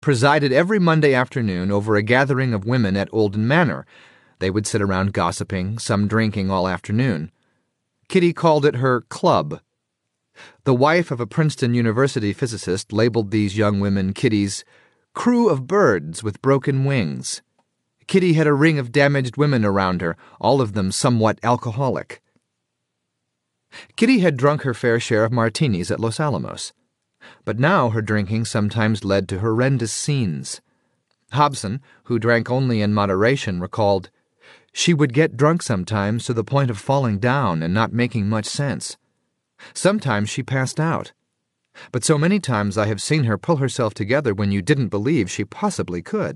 presided every Monday afternoon over a gathering of women at Olden Manor. They would sit around gossiping, some drinking all afternoon. Kitty called it her club. The wife of a Princeton University physicist labeled these young women Kitty's crew of birds with broken wings. Kitty had a ring of damaged women around her, all of them somewhat alcoholic. Kitty had drunk her fair share of martinis at Los Alamos, but now her drinking sometimes led to horrendous scenes. Hobson, who drank only in moderation, recalled, "She would get drunk sometimes to the point of falling down and not making much sense. Sometimes she passed out. But so many times I have seen her pull herself together when you didn't believe she possibly could."